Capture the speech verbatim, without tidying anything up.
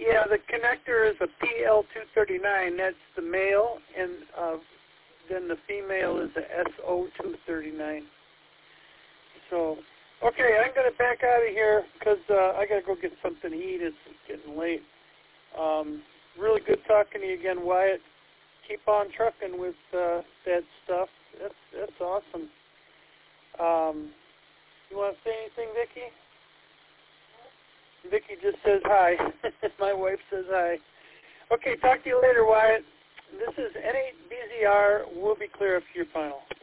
uh, the connector is a P L two thirty-nine. That's the male, and uh, then the female is a S O two thirty-nine. So, okay, I'm going to back out of here because uh, I got to go get something to eat. It's getting late. Um, really good talking to you again, Wyatt. Keep on trucking with uh, that stuff. That's that's awesome. Um, you want to say anything, Vicki? Vicki just says hi. My wife says hi. Okay, talk to you later, Wyatt. This is N eight B Z R. We'll be clear up to your final.